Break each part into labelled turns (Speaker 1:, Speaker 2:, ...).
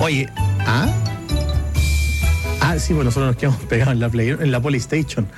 Speaker 1: Oye, sí, bueno, nosotros nos quedamos pegados en la Polystation.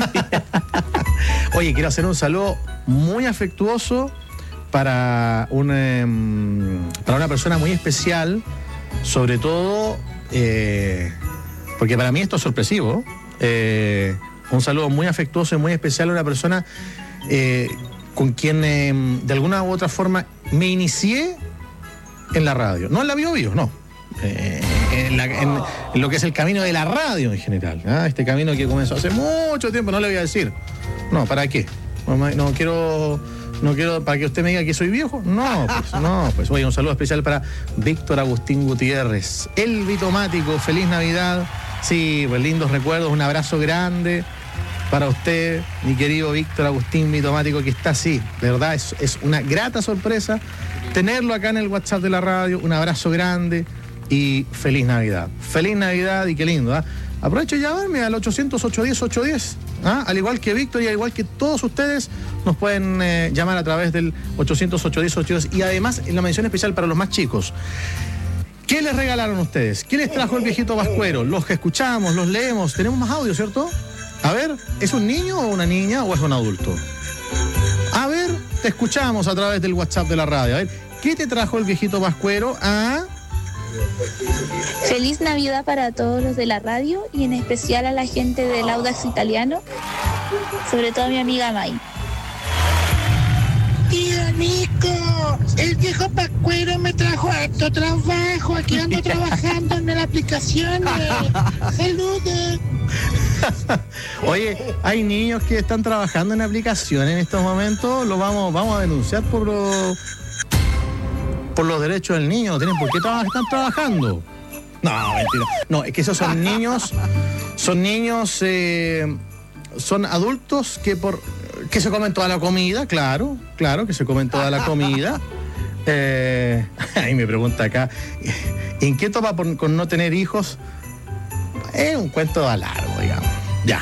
Speaker 1: Oye, quiero hacer un saludo muy afectuoso para una persona muy especial, sobre todo, porque para mí esto es sorpresivo. Un saludo muy afectuoso y muy especial a una persona con quien de alguna u otra forma me inicié en la radio. No en la Bio Bio, no. En lo que es el camino de la radio en general, ¿ah? Este camino que comenzó hace mucho tiempo, no le voy a decir. No, ¿para qué? No quiero para que usted me diga que soy viejo. No, pues oye, un saludo especial para Víctor Agustín Gutiérrez, el Vitomático. Feliz Navidad. Sí, pues lindos recuerdos, un abrazo grande para usted, mi querido Víctor Agustín Vitomático, que está así, de verdad, es una grata sorpresa tenerlo acá en el WhatsApp de la radio. Un abrazo grande y feliz Navidad. Feliz Navidad y qué lindo, ¿ah? Aprovecho de llamarme al 800-810-810, ¿ah? Al igual que Víctor y al igual que todos ustedes, nos pueden llamar a través del 800-810-810. Y además, en la mención especial para los más chicos, ¿qué les regalaron ustedes? ¿Qué les trajo el viejito Pascuero? Los que escuchamos, los leemos, tenemos más audio, ¿cierto? A ver, ¿es un niño o una niña o es un adulto? A ver, te escuchamos a través del WhatsApp de la radio. A ver, ¿qué te trajo el viejito Pascuero?
Speaker 2: Feliz Navidad para todos los de la radio y en especial a la gente del Audax Italiano, sobre todo a mi amiga May.
Speaker 3: Tío Nico, el viejo Pascuero me trajo harto trabajo. Aquí ando trabajando en la aplicación. Saludos.
Speaker 1: Oye, hay niños que están trabajando en aplicación en estos momentos. Lo vamos a denunciar por los derechos del niño. No tienen por qué están trabajando. No, mentira. No, es que esos son niños. Son adultos que se comen toda la comida, claro, que se comen toda la comida. Ahí me pregunta acá, ¿en qué toma con no tener hijos? Es un cuento de largo, digamos. Ya.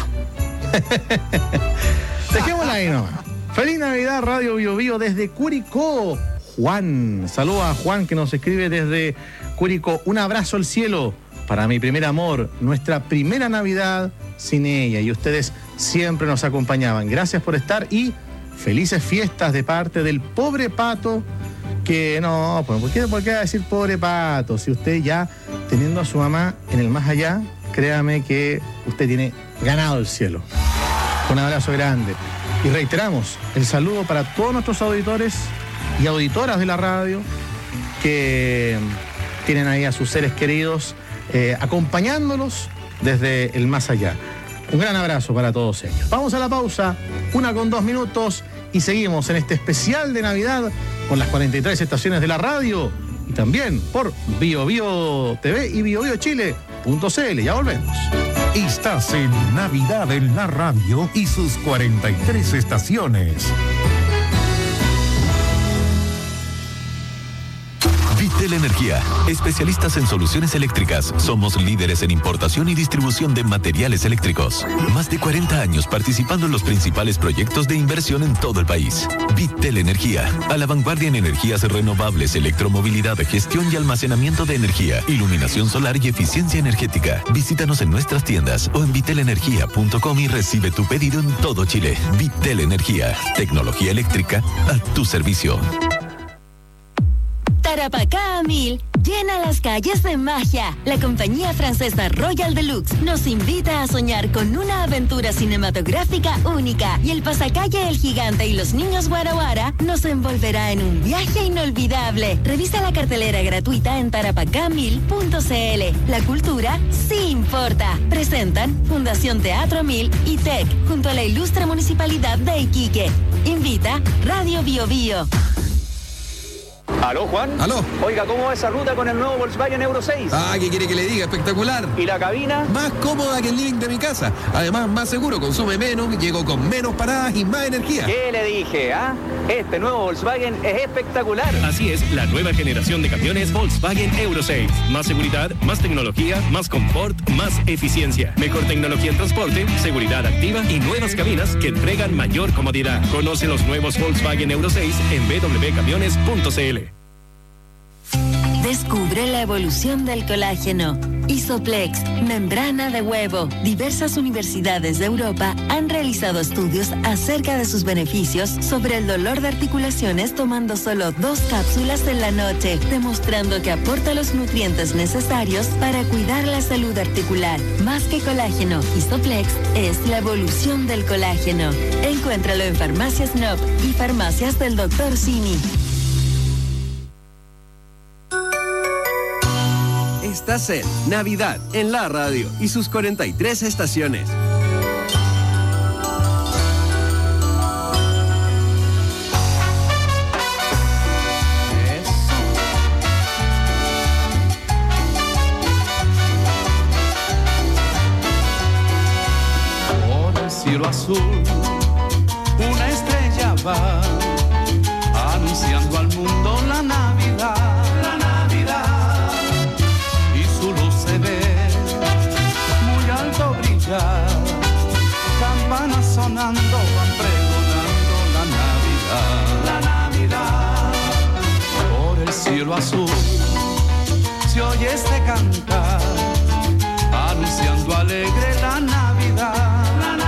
Speaker 1: Dejémosla ahí nomás. Feliz Navidad, Radio Bio Bio desde Curicó. Juan, saluda a Juan que nos escribe desde Curicó. Un abrazo al cielo para mi primer amor, nuestra primera Navidad sin ella, y ustedes siempre nos acompañaban. Gracias por estar y felices fiestas de parte del pobre Pato, que no, pues, ¿por qué decir pobre Pato? Si usted ya teniendo a su mamá en el más allá, créame que usted tiene ganado el cielo. Un abrazo grande. Y reiteramos el saludo para todos nuestros auditores y auditoras de la radio que tienen ahí a sus seres queridos acompañándolos desde el más allá. Un gran abrazo para todos ellos. Vamos a la pausa, 1:02, y seguimos en este especial de Navidad con las 43 estaciones de la radio y también por Bio Bio TV y BioBioChile.cl. Ya volvemos.
Speaker 4: Estás en Navidad en la radio y sus 43 estaciones.
Speaker 5: Vitel Energía, especialistas en soluciones eléctricas. Somos líderes en importación y distribución de materiales eléctricos. Más de 40 años participando en los principales proyectos de inversión en todo el país. Vitel Energía, a la vanguardia en energías renovables, electromovilidad, gestión y almacenamiento de energía, iluminación solar y eficiencia energética. Visítanos en nuestras tiendas o en vitelenergia.com y recibe tu pedido en todo Chile. Vitel Energía, tecnología eléctrica a tu servicio.
Speaker 6: Tarapacá a 1000 llena las calles de magia. La compañía francesa Royal Deluxe nos invita a soñar con una aventura cinematográfica única, y el pasacalle El Gigante y los Niños Guara Guara nos envolverá en un viaje inolvidable. Revisa la cartelera gratuita en tarapacá1000.cl. La cultura sí importa. Presentan Fundación Teatro 1000 y TEC junto a la ilustre Municipalidad de Iquique. Invita Radio Bio Bio.
Speaker 7: ¿Aló, Juan?
Speaker 8: ¿Aló?
Speaker 7: Oiga, ¿cómo va esa ruta con el nuevo Volkswagen Euro 6?
Speaker 8: ¿Qué quiere que le diga? Espectacular.
Speaker 7: ¿Y la cabina?
Speaker 8: Más cómoda que el living de mi casa. Además, más seguro, consume menos, llego con menos paradas y más energía.
Speaker 7: ¿Qué le dije, Este nuevo Volkswagen es espectacular.
Speaker 9: Así es, la nueva generación de camiones Volkswagen Euro 6. Más seguridad, más tecnología, más confort, más eficiencia. Mejor tecnología en transporte, seguridad activa y nuevas cabinas que entregan mayor comodidad. Conoce los nuevos Volkswagen Euro 6 en www.camiones.cl.
Speaker 6: Descubre la evolución del colágeno. Isoplex, membrana de huevo. Diversas universidades de Europa han realizado estudios acerca de sus beneficios sobre el dolor de articulaciones tomando solo 2 cápsulas en la noche, demostrando que aporta los nutrientes necesarios para cuidar la salud articular. Más que colágeno, Isoplex es la evolución del colágeno. Encuéntralo en Farmacias Nob y Farmacias del Dr. Simi.
Speaker 10: Estás en Navidad en la radio y sus 43 estaciones.
Speaker 11: Por el cielo azul, una estrella va anunciando al mundo la Navidad. Campanas sonando van pregonando la Navidad. Por el cielo azul se oye este cantar, anunciando alegre la Navidad.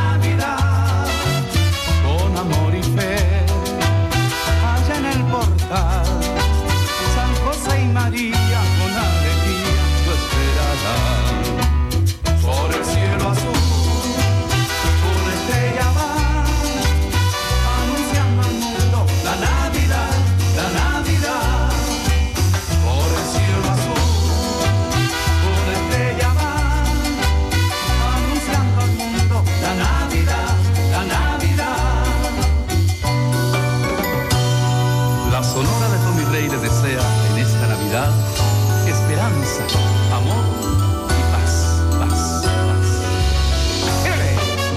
Speaker 11: Con amor y fe, allá en el portal, San José y María con alegría lo esperarán. Por el cielo azul les desea en esta Navidad esperanza, amor y paz. ¡Érale!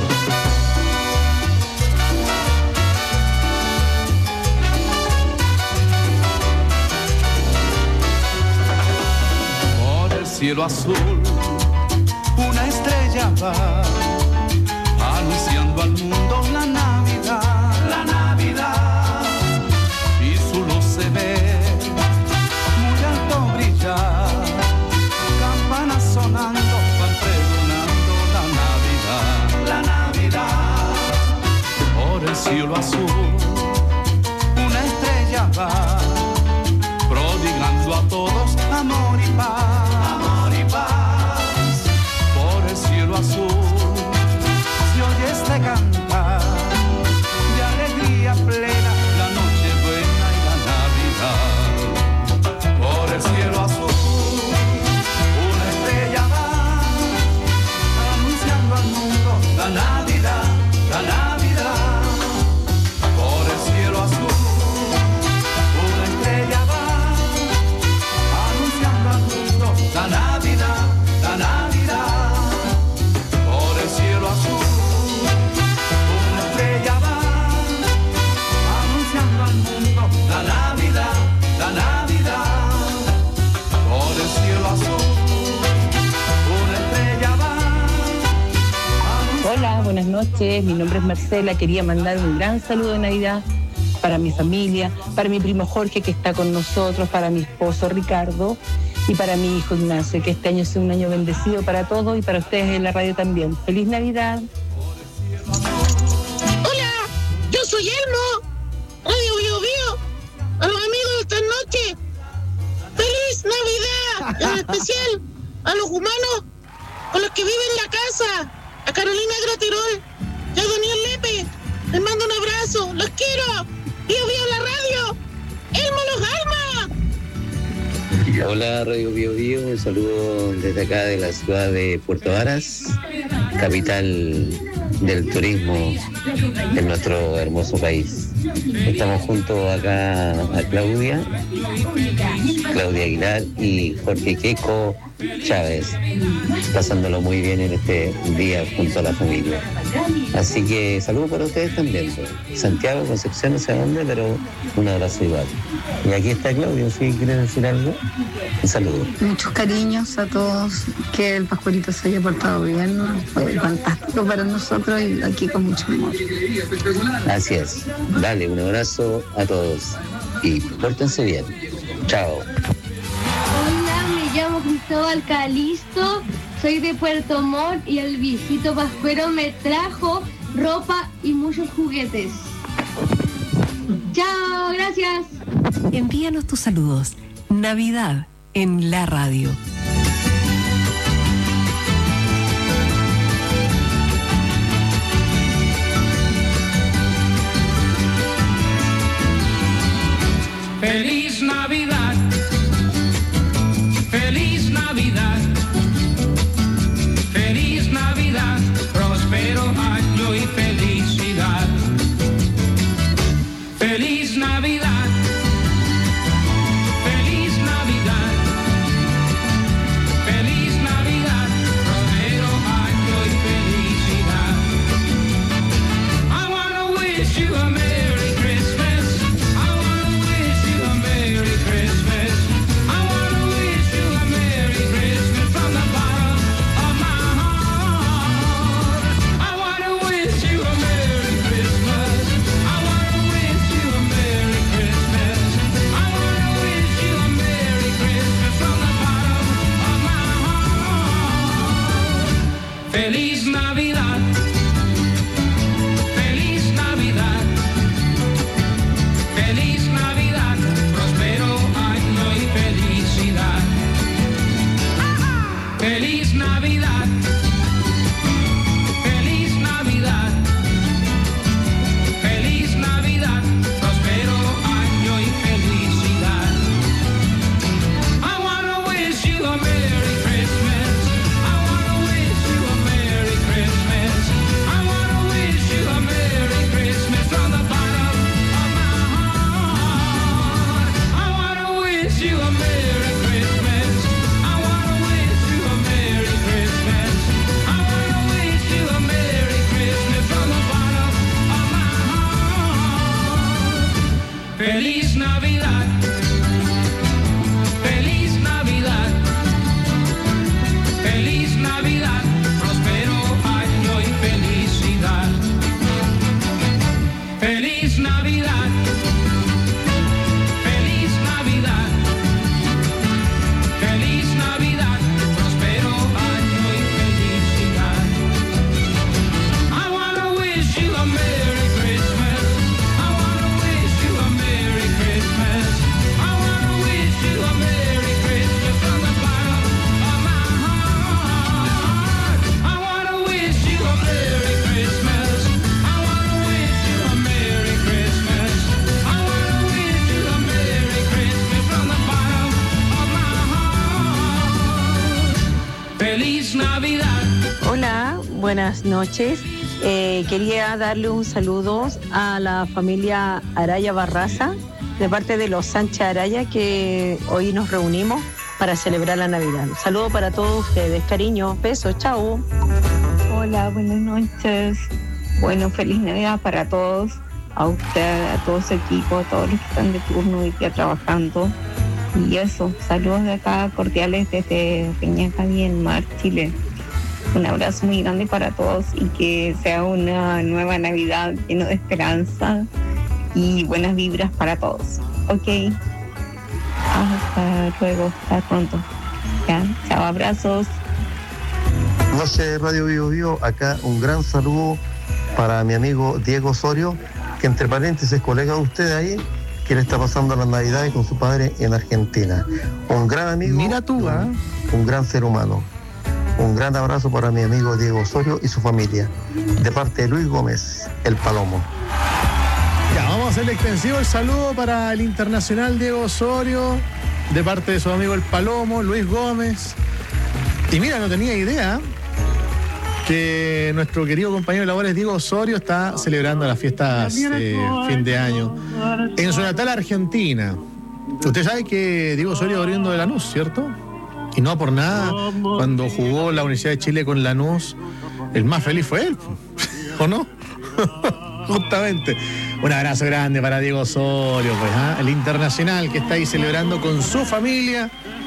Speaker 11: Por el cielo azul una estrella va anunciando al mundo la Navidad. Y su luz se ve campanas sonando van pregonando la Navidad. Por el cielo azul una estrella va prodigando a todos amor y paz. Por el cielo azul se oye este cantar de alegría plena, la noche buena y la Navidad. Por el cielo azul la Navidad. Por el cielo azul una estrella va anunciando al mundo la Navidad. Por el cielo azul una estrella va anunciando al mundo la Navidad. Por el cielo azul una estrella va.
Speaker 12: Hola, buenas noches, mi nombre es Marcela, quería mandar un gran saludo de Navidad para mi familia, para mi primo Jorge que está con nosotros, para mi esposo Ricardo y para mi hijo Ignacio, que este año sea un año bendecido para todos y para ustedes en la radio también. ¡Feliz Navidad!
Speaker 3: Hola, yo soy Elmo, Radio Bio Bio, a los amigos de esta noche, ¡feliz Navidad! En especial a los humanos con los que viven en la casa, a Carolina Graterol y a Daniel Lepe. Les mando un abrazo, los quiero. Bio Bio la radio, Elmo los alma.
Speaker 13: Hola Radio Bio Bio, un saludo desde acá de la ciudad de Puerto Varas, capital del turismo en nuestro hermoso país. Estamos junto acá a Claudia Aguilar y Jorge Queco Chávez, pasándolo muy bien en este día junto a la familia. Así que saludos para ustedes también. Santiago, Concepción, no sé dónde, pero un abrazo igual. Y aquí está Claudia, si quieren decir algo, un saludo.
Speaker 14: Muchos cariños a todos, que el Pascualito se haya portado bien, ¿no? Fue fantástico para nosotros y aquí con mucho amor.
Speaker 13: Así es. Dale, un abrazo a todos y pórtense bien. Chao.
Speaker 15: llamo Cristóbal Calisto, soy de Puerto Montt y el viejito Pascuero me trajo ropa y muchos juguetes. Chao, gracias.
Speaker 16: Envíanos tus saludos. Navidad en la radio.
Speaker 17: Feliz Navidad, feliz Navidad, feliz Navidad, próspero año y felicidad. Feliz Navidad, feliz Navidad, feliz Navidad, próspero año y felicidad. I wanna wish you a Merry Christmas. I wanna wish you a Merry Christmas. I wanna wish you a Merry Christmas from the bottom of my heart. I wanna wish you a Merry Christmas. I wanna wish you a Merry Christmas. I wanna wish you a Merry Christmas from the bottom of my heart. Feliz Navidad. Feliz Navidad. Feliz Navidad, próspero año y felicidad. Feliz Navidad. Feliz Navidad. Feliz Navidad, próspero año y felicidad. I wanna wish you a Merry Christmas. I wanna wish you a Merry Christmas. I wanna wish you a Merry Christmas from the bottom of my heart. I wanna wish you a Merry Christmas. I wanna wish you a Merry Christmas. I wanna wish you a Merry Christmas from the bottom of my heart. Feliz Navidad. Feliz Navidad. Feliz Navidad, próspero año y felicidad. Feliz Navidad. Feliz Navidad. Feliz Navidad, próspero año y felicidad. I wanna wish you a Merry Christmas. I wanna wish you a Merry Christmas. I wanna wish you a Merry Christmas from the bottom of my heart. I wanna wish you a Merry Christmas. I wanna wish you a Merry Christmas. I wanna wish you a Merry Christmas from the bottom of my heart. Feliz Navidad.
Speaker 18: Hola, buenas noches. Quería darle un saludo a la familia Araya Barraza, de parte de los Sánchez Araya, que hoy nos reunimos para celebrar la Navidad. Un saludo para todos ustedes, cariño, besos, chao.
Speaker 19: Hola, buenas noches. Bueno, feliz Navidad para todos, a usted, a todo su equipo, a todos los que están de turno hoy día trabajando. Y eso, saludos de acá cordiales desde Peñacaví, en Mar, Chile. Un abrazo muy grande para todos y que sea una nueva Navidad llena de esperanza y buenas vibras para todos. Ok. Hasta luego, hasta pronto. Ya, chao, abrazos.
Speaker 20: Noche Radio Bio Bio, acá un gran saludo para mi amigo Diego Osorio, que entre paréntesis es colega de usted ahí, que le está pasando las Navidades con su padre en Argentina. Un gran amigo.
Speaker 1: Mira tú,
Speaker 20: un gran ser humano. Un gran abrazo para mi amigo Diego Osorio y su familia, de parte de Luis Gómez, el Palomo.
Speaker 1: Ya, vamos a hacerle extensivo el saludo para el internacional Diego Osorio, de parte de su amigo el Palomo, Luis Gómez. Y mira, no tenía idea que nuestro querido compañero de labores Diego Osorio está celebrando las fiestas fin de año en su natal Argentina. Usted sabe que Diego Osorio es oriundo de Lanús, ¿cierto? Y no por nada, cuando jugó la Universidad de Chile con Lanús, el más feliz fue él, ¿o no? Justamente. Un abrazo grande para Diego Osorio, pues, el internacional que está ahí celebrando con su familia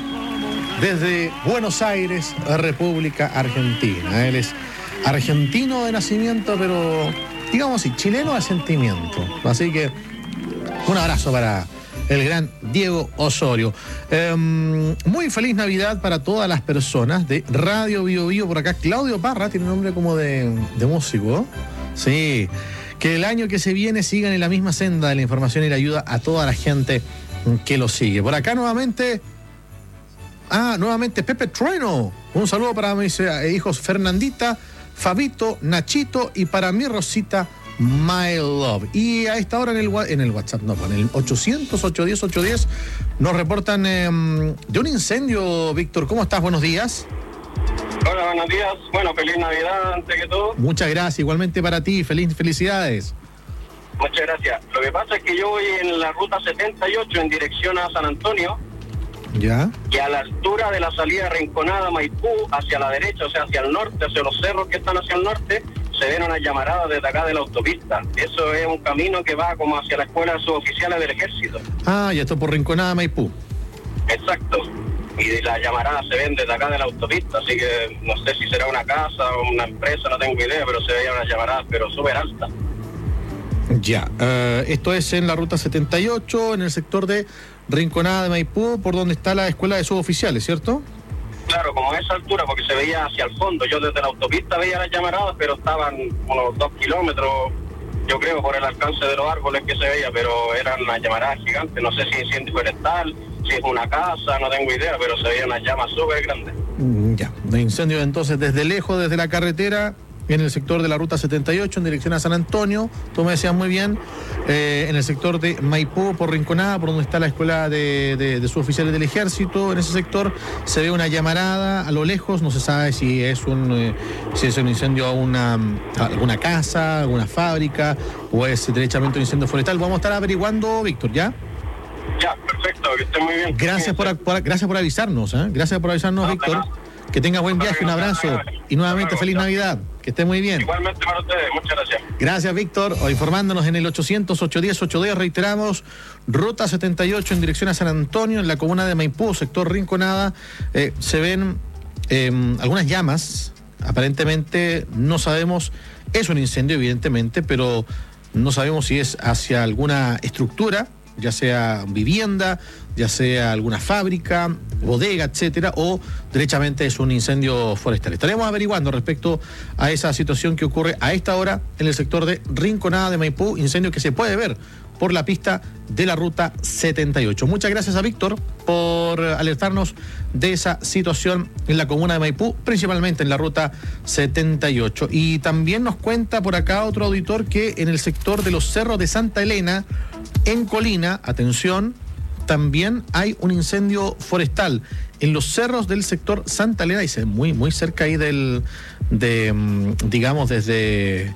Speaker 1: desde Buenos Aires, República Argentina. Él es argentino de nacimiento, pero digamos así, chileno de sentimiento. Así que un abrazo para el gran Diego Osorio. Muy feliz Navidad para todas las personas de Radio Bio Bio. Por acá Claudio Parra, tiene nombre como de músico. Sí, que el año que se viene sigan en la misma senda de la información y la ayuda a toda la gente que lo sigue. Por acá nuevamente Pepe Trueno. Un saludo para mis hijos Fernandita, Fabito, Nachito y para mi Rosita My Love. Y a esta hora en el WhatsApp, en el 800-810-810 nos reportan de un incendio. Víctor, ¿cómo estás? Buenos días.
Speaker 21: Hola, buenos días. Bueno, feliz Navidad antes que todo.
Speaker 1: Muchas gracias, igualmente para ti. Felicidades.
Speaker 21: Muchas gracias. Lo que pasa es que yo voy en la ruta 78 en dirección a San Antonio.
Speaker 1: Ya.
Speaker 21: Y a la altura de la salida Rinconada Maipú, hacia la derecha, o sea, hacia el norte, hacia los cerros que están hacia el norte, se ven unas llamaradas desde acá de la autopista. Eso es un camino que va como hacia la escuela de suboficiales del ejército.
Speaker 1: Ah, ya esto por Rinconada Maipú.
Speaker 21: Exacto. Y las llamaradas se ven desde acá de la autopista, así que no sé si será una casa o una empresa, no tengo idea, pero se veían unas llamaradas, pero súper altas.
Speaker 1: Ya, esto es en la ruta 78, en el sector de Rinconada de Maipú, por donde está la escuela de suboficiales, ¿cierto?
Speaker 21: Claro, como a esa altura, porque se veía hacia el fondo. Yo desde la autopista veía las llamaradas, pero estaban unos 2 kilómetros, yo creo, por el alcance de los árboles que se veía, pero eran unas llamaradas gigantes. No sé si es incendio forestal, si es una casa, no tengo idea, pero se veían unas llamas súper grandes.
Speaker 1: Ya, de incendio entonces desde lejos, desde la carretera, en el sector de la ruta 78 en dirección a San Antonio, tú me decías muy bien, en el sector de Maipú por Rinconada, por donde está la escuela de suboficiales del ejército. En ese sector se ve una llamarada a lo lejos, no se sabe si es un incendio a alguna casa, alguna fábrica o es derechamente un incendio forestal. Vamos a estar averiguando, Víctor, ¿ya?
Speaker 21: Ya, perfecto, que esté muy bien.
Speaker 1: Gracias por avisarnos, ¿eh? Gracias por avisarnos, Víctor. Que tengas buen viaje, un abrazo y nuevamente feliz Navidad. Que esté muy bien.
Speaker 21: Igualmente para ustedes, muchas gracias.
Speaker 1: Gracias, Víctor. O informándonos en el 800-810-810, reiteramos, ruta 78 en dirección a San Antonio, en la comuna de Maipú, sector Rinconada. Se ven algunas llamas. Aparentemente no sabemos, es un incendio evidentemente, pero no sabemos si es hacia alguna estructura, ya sea vivienda, ya sea alguna fábrica, bodega, etcétera, o derechamente es un incendio forestal. Estaremos averiguando respecto a esa situación que ocurre a esta hora en el sector de Rinconada de Maipú, incendio que se puede ver por la pista de la ruta 78. Muchas gracias a Víctor por alertarnos de esa situación en la comuna de Maipú, principalmente en la ruta 78. Y también nos cuenta por acá otro auditor que en el sector de los cerros de Santa Elena, en Colina, atención, también hay un incendio forestal en los cerros del sector Santa Elena, y se muy cerca ahí digamos desde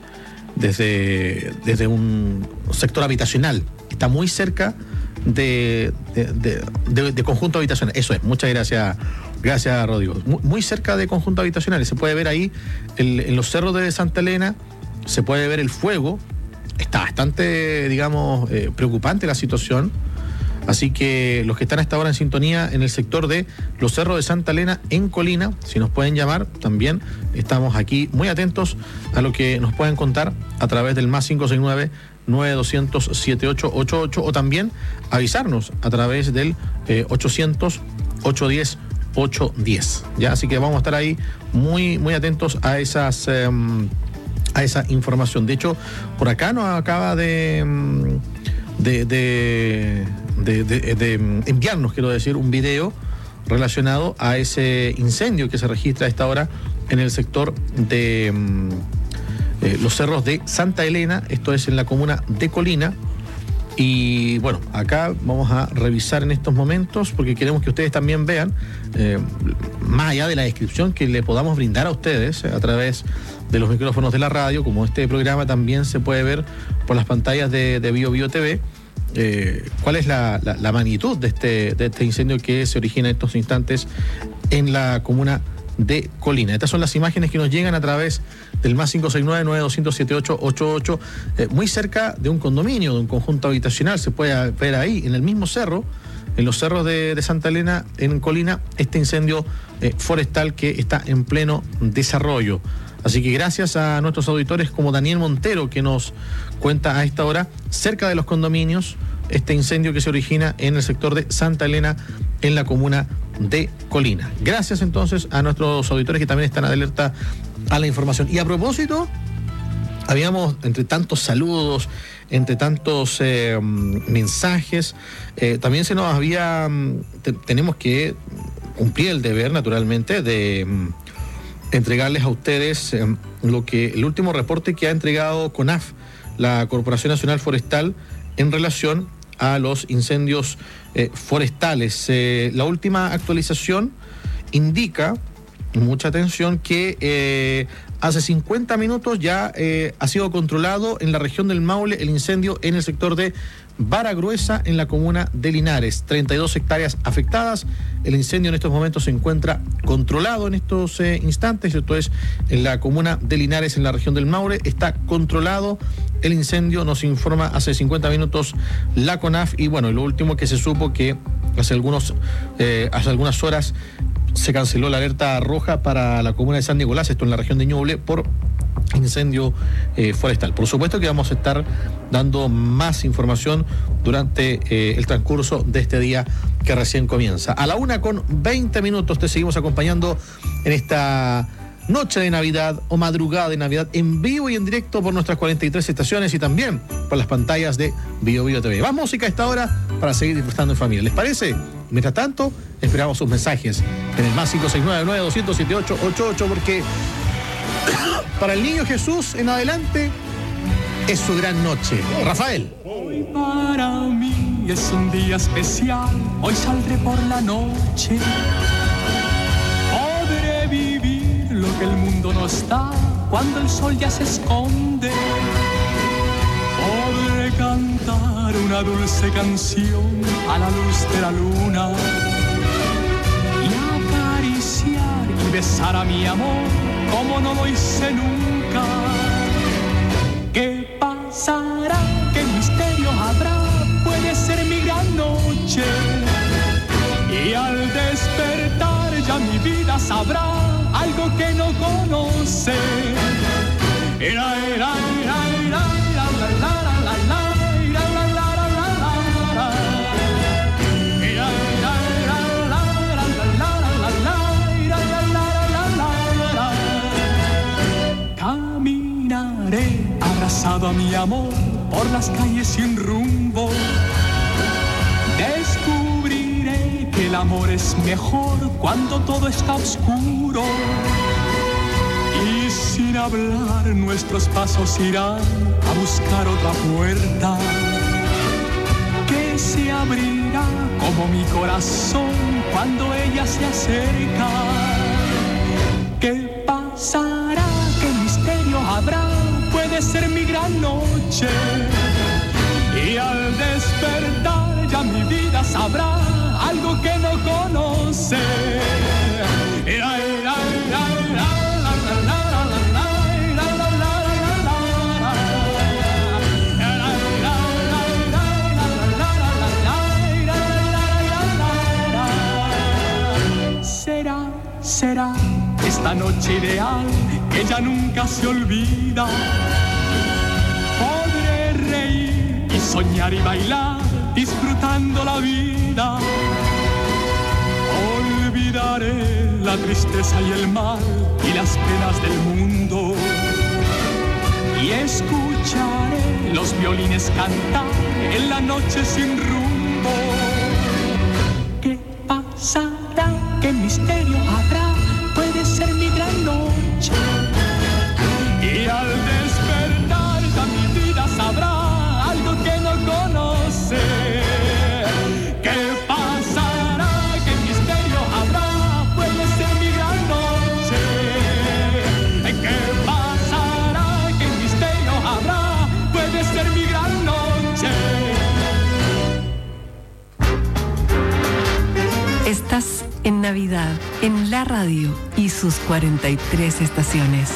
Speaker 1: un sector habitacional. Está muy cerca de conjunto habitacional. Eso es, muchas gracias Rodrigo. Muy cerca de conjunto habitacional. Se puede ver ahí en los cerros de Santa Elena, se puede ver el fuego. Está bastante, digamos, preocupante la situación. Así que los que están hasta ahora en sintonía en el sector de los cerros de Santa Elena en Colina, si nos pueden llamar, también estamos aquí muy atentos a lo que nos pueden contar a través del más 569-9200-7888 o también avisarnos a través del 800-810-810. ¿Ya? Así que vamos a estar ahí muy atentos a esa información. De hecho, por acá nos acaba de enviarnos, quiero decir, un video relacionado a ese incendio que se registra a esta hora en el sector de los cerros de Santa Elena, esto es en la comuna de Colina. Y bueno, acá vamos a revisar en estos momentos porque queremos que ustedes también vean, más allá de la descripción que le podamos brindar a ustedes a través de los micrófonos de la radio, como este programa también se puede ver por las pantallas de Bio Bio TV, cuál es la magnitud de este incendio que se origina en estos instantes en la comuna de Colina. Estas son las imágenes que nos llegan a través del más 569-9200-7888, muy cerca de un condominio, de un conjunto habitacional. Se puede ver ahí, en el mismo cerro, en los cerros de Santa Elena, en Colina, este incendio forestal que está en pleno desarrollo. Así que gracias a nuestros auditores como Daniel Montero, que nos cuenta a esta hora, cerca de los condominios, este incendio que se origina en el sector de Santa Elena, en la comuna de Colina. Gracias entonces a nuestros auditores que también están alerta a la información. Y a propósito, habíamos, entre tantos saludos, entre tantos mensajes, también se nos había, tenemos que cumplir el deber, naturalmente, de entregarles a ustedes el último reporte que ha entregado CONAF, la Corporación Nacional Forestal, en relación a los incendios forestales. La última actualización indica, mucha atención, que hace 50 minutos ya ha sido controlado en la región del Maule el incendio en el sector de Vara Gruesa, en la comuna de Linares. 32 hectáreas afectadas. El incendio en estos momentos se encuentra controlado en estos instantes. Esto es en la comuna de Linares, en la región del Maule. Está controlado el incendio, nos informa hace 50 minutos la CONAF. Y bueno, lo último que se supo, que hace algunas horas se canceló la alerta roja para la comuna de San Nicolás, esto en la región de Ñuble, por incendio forestal. Por supuesto que vamos a estar dando más información durante el transcurso de este día que recién comienza. A la 1:20 te seguimos acompañando en esta noche de Navidad o madrugada de Navidad, en vivo y en directo por nuestras 43 estaciones y también por las pantallas de Bio Bio TV. Más música a esta hora para seguir disfrutando en familia. ¿Les parece? Mientras tanto, esperamos sus mensajes en el más 569-9207-888, porque para el niño Jesús en adelante es su gran noche. Rafael.
Speaker 17: Hoy para mí es un día especial. Hoy saldré por la noche. Podré vivir lo que el mundo no está cuando el sol ya se esconde. Podré cantar una dulce canción a la luz de la luna y acariciar y besar a mi amor como no lo hice nunca. ¿Qué pasará? ¿Qué misterio habrá? Puede ser mi gran noche. Y al despertar ya mi vida sabrá algo que no conoce. Caminaré abrazado a mi amor por las calles sin rumbo. Descubriré que el amor es mejor cuando todo está oscuro. Y sin hablar nuestros pasos irán a buscar otra puerta que se abrirá como mi corazón cuando ella se acerca. ¿Qué pasará? ¿Qué misterio habrá? Puede ser mi gran noche. Y al despertar ya mi vida sabrá algo que no conoce. Será esta noche ideal que ya nunca se olvida. Podré reír y soñar y bailar disfrutando la vida. Olvidaré la tristeza y el mal y las penas del mundo. Y escucharé los violines cantar en la noche sin rumbo. ¿Qué pasará? ¿Qué misterio habrá? Puede ser mi gran noche. Y al despertar ya mi vida sabrá algo que no conoce. ¿Qué pasará? ¿Qué misterio habrá? Puede ser mi gran noche. ¿Qué pasará? ¿Qué misterio habrá? Puede ser mi gran noche.
Speaker 16: Estás en Navidad, en la radio y sus 43 estaciones.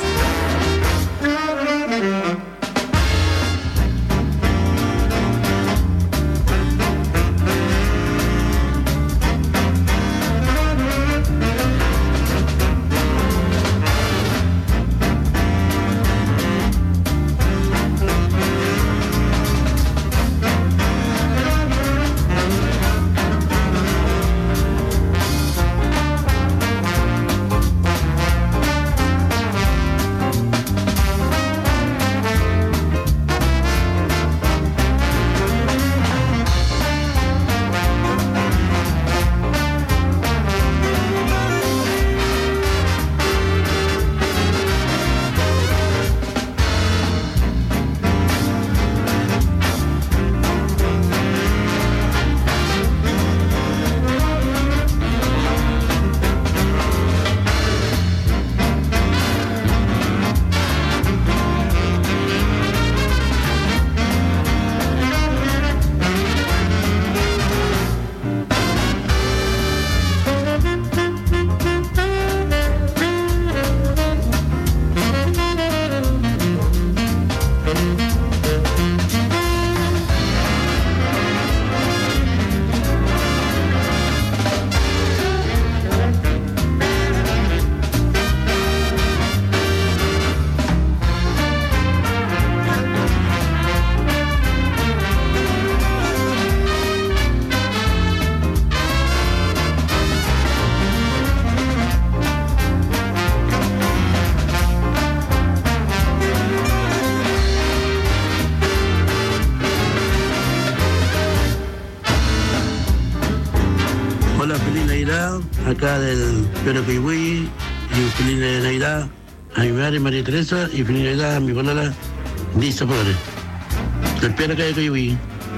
Speaker 2: Navidad, acá del Pedro Pigüí, y feliz Navidad a mi madre María Teresa y feliz Navidad a mi polola Lisa Flores. Del Pedro de Pigüí.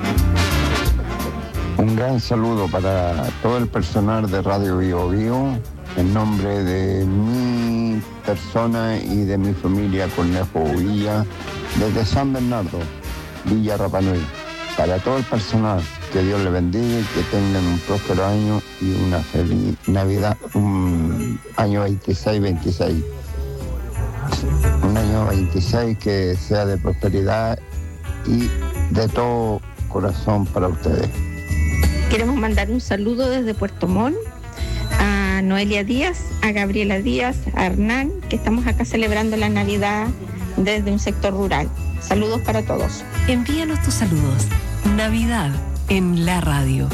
Speaker 22: Un gran saludo para todo el personal de Radio Bio Bio, en nombre de mi persona y de mi familia Cornejo Villa, desde San Bernardo, Villa Rapa Nui. Para todo el personal, que Dios le bendiga y que tengan un próspero año y una feliz Navidad, un año 26. Un año 26 que sea de prosperidad y de todo corazón para ustedes.
Speaker 19: Queremos mandar un saludo desde Puerto Montt a Noelia Díaz, a Gabriela Díaz, a Hernán, que estamos acá celebrando la Navidad desde un sector rural. Saludos para todos.
Speaker 16: Envíanos tus saludos. Navidad en la radio.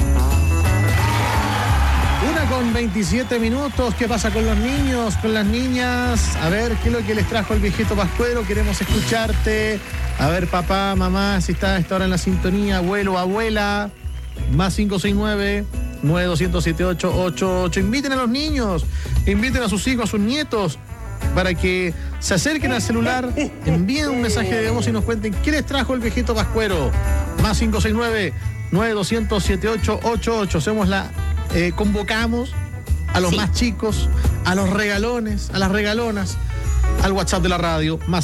Speaker 1: 1:27. ¿Qué pasa con los niños, con las niñas? A ver, ¿qué es lo que les trajo el viejito pascuero? Queremos escucharte. A ver, papá, mamá, si está a esta hora en la sintonía, abuelo, abuela. Más 569-9207-888. Inviten a los niños, inviten a sus hijos, a sus nietos, para que se acerquen al celular, envíen un mensaje de voz y nos cuenten qué les trajo el viejito pascuero. Más 569-9207-888. Convocamos a los más chicos, a los regalones, a las regalonas, al WhatsApp de la radio, más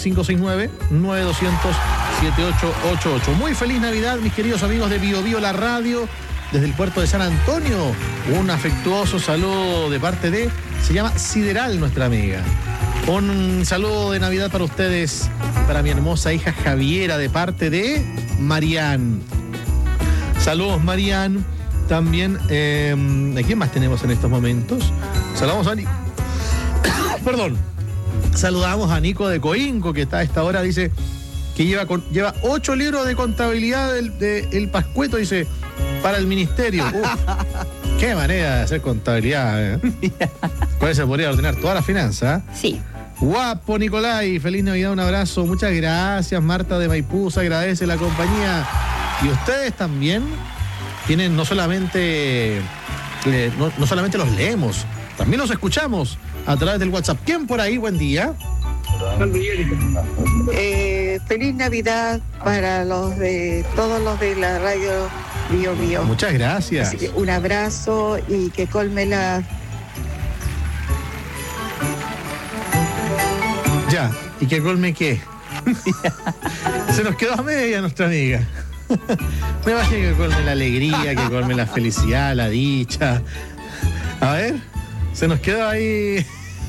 Speaker 1: 569-9200-7888. Muy feliz Navidad, mis queridos amigos de Bio Bio, la radio, desde el puerto de San Antonio. Un afectuoso saludo de parte de, se llama Sideral, nuestra amiga. Un saludo de Navidad para ustedes, para mi hermosa hija Javiera, de parte de Marián. Saludos, Marián. También, ¿a quién más tenemos en estos momentos? Saludamos a Nico. Perdón. Saludamos a Nico de Coinco, que está a esta hora, dice que lleva 8 libros de contabilidad del Pascueto, dice, para el ministerio. Uf, qué manera de hacer contabilidad. Con eso se podría ordenar toda la finanza.
Speaker 19: Sí.
Speaker 1: Guapo, Nicolai, feliz Navidad, un abrazo. Muchas gracias, Marta de Maipú, se agradece la compañía. Y ustedes también tienen, no solamente los leemos, también los escuchamos a través del WhatsApp. ¿Quién por ahí? Buen día.
Speaker 23: Feliz Navidad para todos los de la radio Bio Bio.
Speaker 1: Muchas gracias.
Speaker 23: Así que un abrazo y que colme la...
Speaker 1: Ya, ¿y que colme qué? Se nos quedó a media nuestra amiga. Me imagino que colme la alegría, que colme la felicidad, la dicha. A ver, se nos quedó ahí.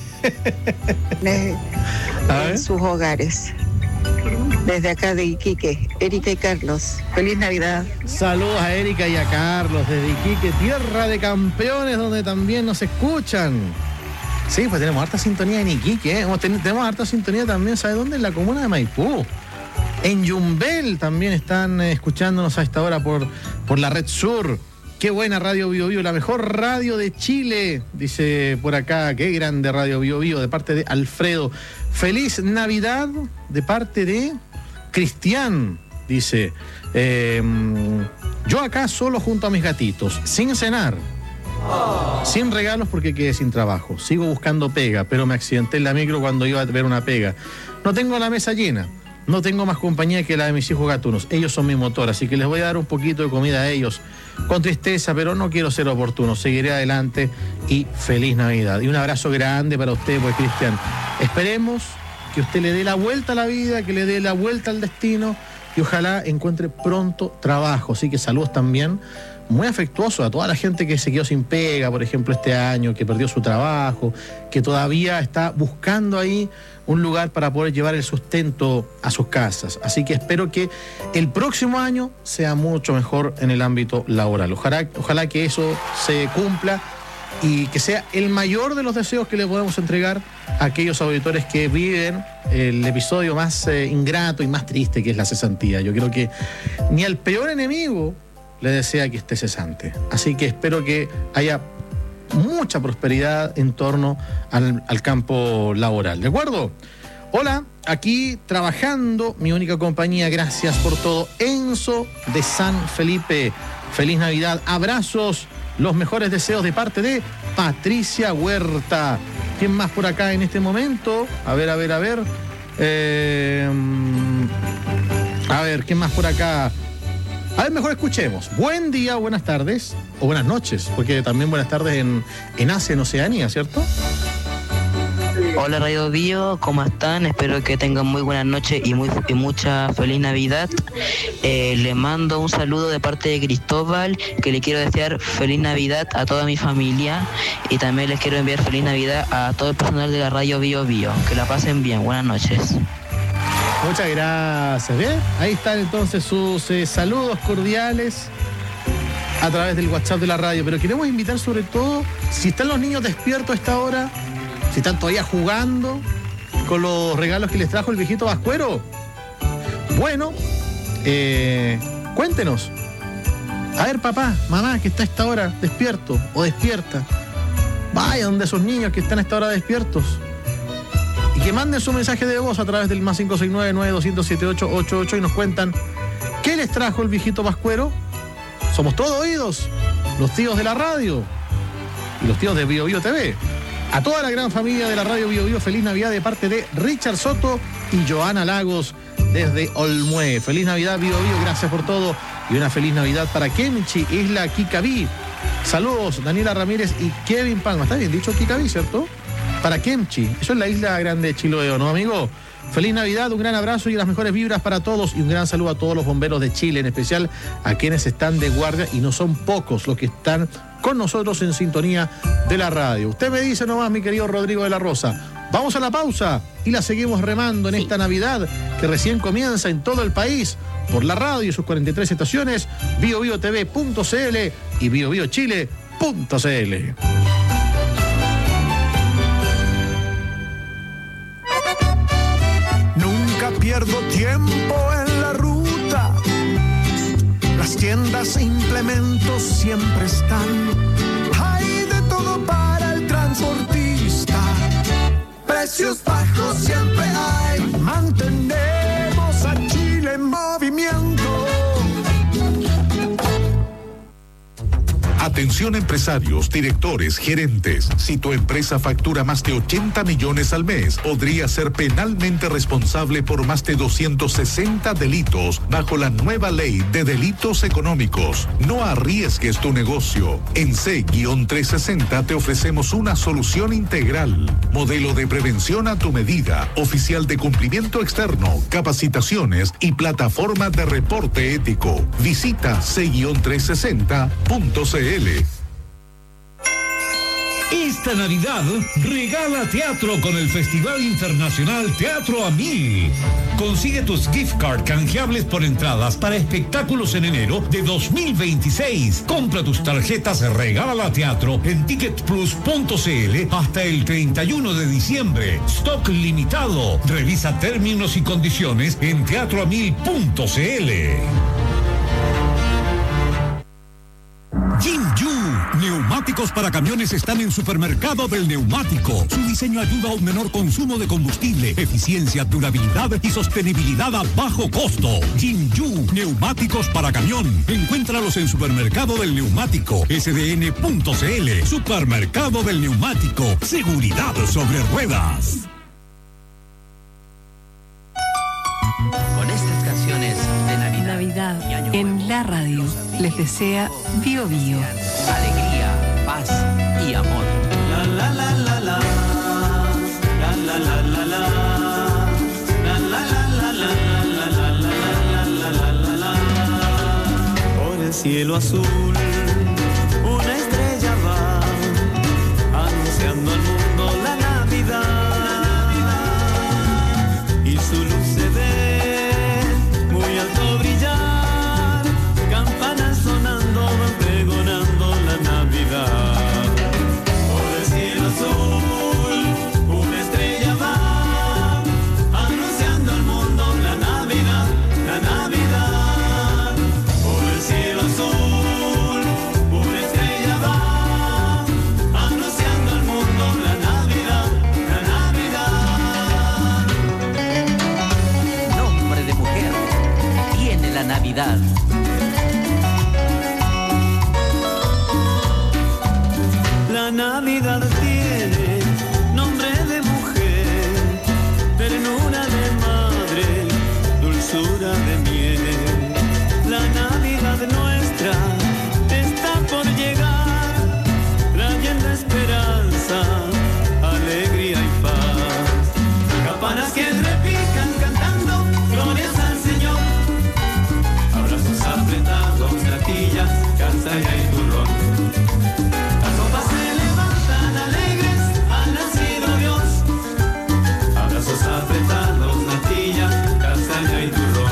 Speaker 23: En sus hogares. Desde acá de Iquique, Erika y Carlos. Feliz Navidad.
Speaker 1: Saludos a Erika y a Carlos desde Iquique, tierra de campeones, donde también nos escuchan. Sí, pues tenemos harta sintonía en Iquique, ¿eh? Tenemos harta sintonía también, ¿sabe dónde? En la comuna de Maipú. En Yumbel también están escuchándonos a esta hora por la Red Sur. Qué buena Radio Bio Bio, la mejor radio de Chile, dice por acá. Qué grande Radio Bio Bio, de parte de Alfredo. Feliz Navidad de parte de Cristian, dice. Yo acá solo junto a mis gatitos, sin cenar, sin regalos porque quedé sin trabajo. Sigo buscando pega, pero me accidenté en la micro cuando iba a ver una pega. No tengo la mesa llena. No tengo más compañía que la de mis hijos gatunos. Ellos son mi motor, así que les voy a dar un poquito de comida a ellos. Con tristeza, pero no quiero ser oportuno. Seguiré adelante y feliz Navidad. Y un abrazo grande para usted, pues, Cristian. Esperemos que usted le dé la vuelta a la vida, que le dé la vuelta al destino y ojalá encuentre pronto trabajo. Así que saludos también muy afectuosos a toda la gente que se quedó sin pega, por ejemplo, este año, que perdió su trabajo, que todavía está buscando ahí un lugar para poder llevar el sustento a sus casas. Así que espero que el próximo año sea mucho mejor en el ámbito laboral. Ojalá que eso se cumpla y que sea el mayor de los deseos que le podemos entregar a aquellos auditores que viven el episodio más ingrato y más triste, que es la cesantía. Yo creo que ni al peor enemigo le desea que esté cesante. Así que espero que haya mucha prosperidad en torno al campo laboral. ¿De acuerdo? Hola, aquí trabajando, mi única compañía, gracias por todo. Enzo de San Felipe. Feliz Navidad, abrazos, los mejores deseos de parte de Patricia Huerta. ¿Quién más por acá en este momento? A ver. A ver, ¿quién más por acá? A ver, mejor escuchemos. Buen día, buenas tardes, o buenas noches, porque también buenas tardes en Asia, en Oceanía, ¿cierto?
Speaker 4: Hola Radio Bio, ¿cómo están? Espero que tengan muy buenas noches y mucha feliz Navidad. Les mando un saludo de parte de Cristóbal, que le quiero desear feliz Navidad a toda mi familia y también les quiero enviar feliz Navidad a todo el personal de la Radio Bio Bio. Que la pasen bien, buenas noches.
Speaker 1: Muchas gracias. Bien, ahí están entonces sus saludos cordiales a través del WhatsApp de la radio. Pero queremos invitar sobre todo, si están los niños despiertos a esta hora, si están todavía jugando con los regalos que les trajo el viejito Pascuero, bueno, cuéntenos. A ver, papá, mamá, que está a esta hora despierto o despierta, vaya donde esos niños que están a esta hora despiertos y que manden su mensaje de voz a través del más 569-9200-7888 y nos cuentan qué les trajo el viejito Pascuero. Somos todos oídos, los tíos de la radio y los tíos de Bio Bio TV. A toda la gran familia de la Radio Bio Bio, feliz Navidad de parte de Richard Soto y Joana Lagos desde Olmué. Feliz Navidad, Bio Bio, gracias por todo. Y una feliz Navidad para Kemchi, Isla Kikaví. Saludos, Daniela Ramírez y Kevin Palma. ¿Está bien dicho Kikaví, cierto? Para Kemchi. Eso es la isla grande de Chiloé, ¿no, amigo? Feliz Navidad, un gran abrazo y las mejores vibras para todos. Y un gran saludo a todos los bomberos de Chile, en especial a quienes están de guardia. Y no son pocos los que están con nosotros en sintonía de la radio. Usted me dice nomás, mi querido Rodrigo de la Rosa. Vamos a la pausa y la seguimos remando en esta Navidad que recién comienza en todo el país por la radio y sus 43 estaciones, biobiotv.cl y biobiochile.cl.
Speaker 5: Nunca pierdo tiempo en la ruta. Las tiendas e implementos siempre están. Hay de todo para el transportista. Precios bajos siempre hay. Mantenemos a Chile en movimiento.
Speaker 8: Atención empresarios, directores, gerentes. Si tu empresa factura más de 80 millones al mes, podría ser penalmente responsable por más de 260 delitos bajo la nueva ley de delitos económicos. No arriesgues tu negocio. En C-360 te ofrecemos una solución integral. Modelo de prevención a tu medida, oficial de cumplimiento externo, capacitaciones y plataforma de reporte ético. Visita C-360.cl.
Speaker 24: Esta Navidad regala teatro con el Festival Internacional Teatro a 1000. Consigue tus gift card canjeables por entradas para espectáculos en enero de 2026. Compra tus tarjetas Regala Teatro en ticketplus.cl hasta el 31 de diciembre. Stock limitado. Revisa términos y condiciones en teatroa1000.cl. Jinju, neumáticos para camiones están en Supermercado del Neumático. Su diseño ayuda a un menor consumo de combustible, eficiencia, durabilidad y sostenibilidad a bajo costo. Jinju, neumáticos para camión. Encuéntralos en Supermercado del Neumático, sdn.cl. Supermercado del Neumático, seguridad sobre ruedas.
Speaker 25: Con estas canciones de
Speaker 16: Navidad en la radio les desea Bio Bio.
Speaker 25: Alegría, paz y amor.
Speaker 17: La la la la la. La la la la la. La la la la la. La la la la la. Por el cielo azul una estrella va anunciando al mundo la Navidad. Y su luz se ve muy alto brillar, campanas sonando van pregonando la Navidad. Por el cielo azul una estrella va anunciando al mundo la Navidad, la Navidad. Por el cielo azul
Speaker 6: tiene nombre de mujer, ternura de madre, dulzura de miel. La Navidad nuestra está por llegar, trayendo esperanza, alegría y paz. Campanas que repican cantando glorias al Señor, abrazos apretados, natillas, castaña y turrón. Las copas se levantan alegres, ha nacido Dios, abrazos apretados, natillas, castaña y turrón.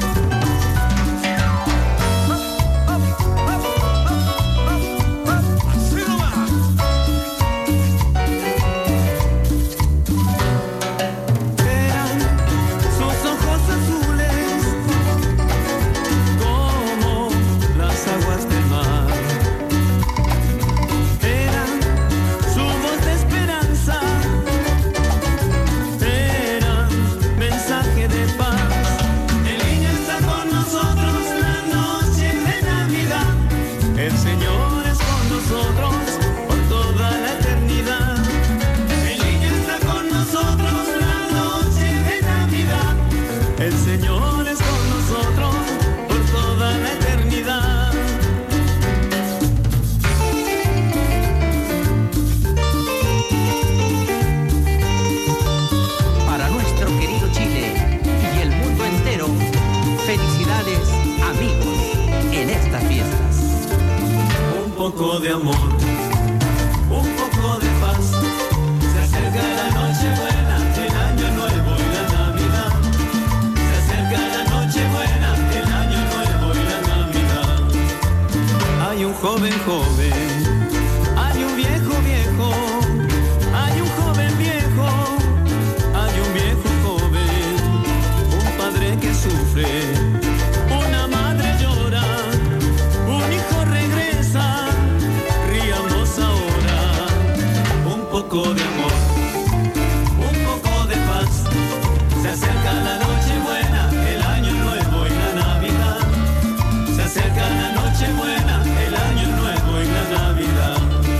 Speaker 6: Un poco de amor, un poco de paz. Se acerca la noche buena, el año nuevo y la Navidad. Se acerca la noche buena, el año nuevo y la Navidad. Hay un joven joven, hay un viejo viejo, hay un joven viejo, hay un viejo joven, un padre que sufre, una madre llora, un hijo regresa, riamos ahora. Un poco de amor, un poco de paz. Se acerca la noche buena, el año nuevo y la Navidad. Se acerca la noche buena, el año nuevo y la Navidad.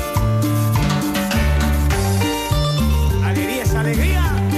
Speaker 6: Alegría es alegría.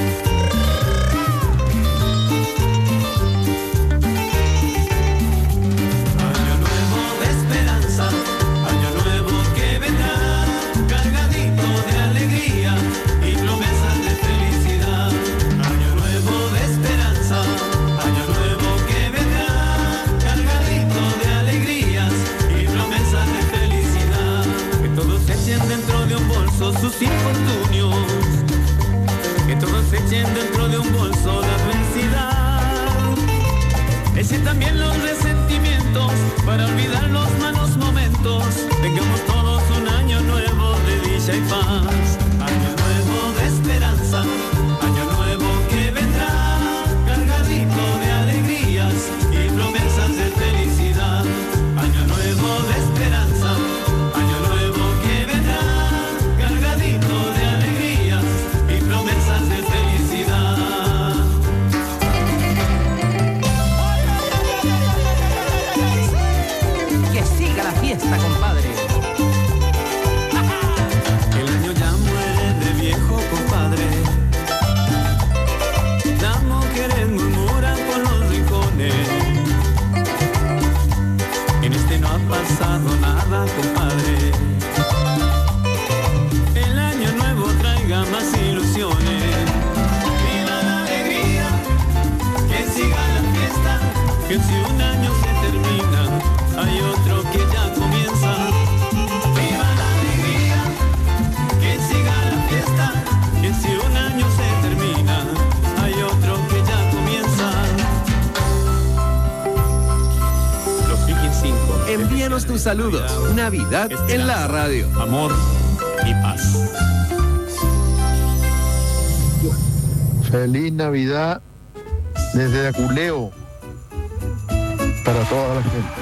Speaker 6: Dentro de un bolso sus infortunios, que todos echen dentro de un bolso la felicidad. Echen también los resentimientos para olvidar los malos momentos. Tengamos todos un año nuevo de dicha y paz. Año nuevo de esperanza, año nuevo que vendrá, cargadito de alegrías y promesas de felicidad. Año nuevo de esperanza, año nuevo que vendrá, cargadito de alegrías y promesas de felicidad.
Speaker 25: Que siga la fiesta, compadre.
Speaker 6: El año ya muere de viejo, compadre. Las mujeres murmuran por los rincones. En este no ha pasado nada, compadre. El año nuevo traiga más ilusiones. Viva la alegría, que siga la fiesta, que si un año se termina, hay otro que ya comienza. Viva la alegría, que siga la fiesta, que si un año se termina, hay otro que ya comienza. Los Vikings 5.
Speaker 25: Envíanos tus saludos. Navidad en la radio.
Speaker 6: Amor y paz.
Speaker 20: Feliz Navidad desde Aculeo para toda la gente.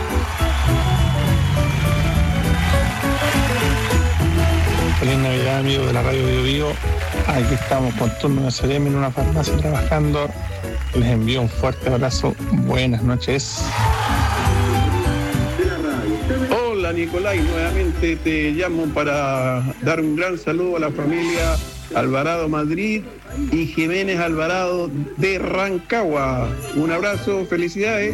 Speaker 1: Feliz Navidad, amigos de la Radio Bio Bio. Aquí estamos con turno de CRM en una farmacia trabajando. Les envío un fuerte abrazo. Buenas noches.
Speaker 7: Hola, Nicolás, nuevamente te llamo para dar un gran saludo a la familia Alvarado Madrid y Jiménez Alvarado de Rancagua. Un abrazo, felicidades.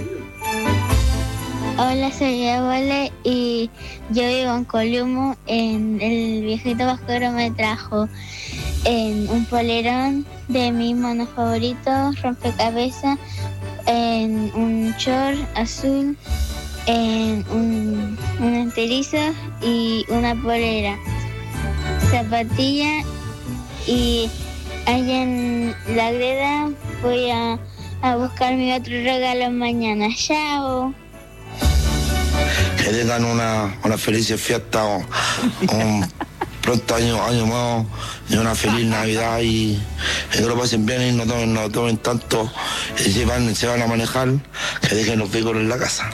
Speaker 9: Hola, soy Évole y yo vivo en Columo. El viejito vasquero me trajo en un polerón de mi mono favorito, rompecabezas, en un short azul, en un enterizo y una polera, zapatilla, y allá en la greda voy a buscar mi otro regalo mañana. Chao.
Speaker 10: Que tengan una feliz fiesta, un pronto año nuevo y una feliz Navidad y que lo pasen bien y no tomen tanto, y si van a manejar, que dejen los vehículos en la casa.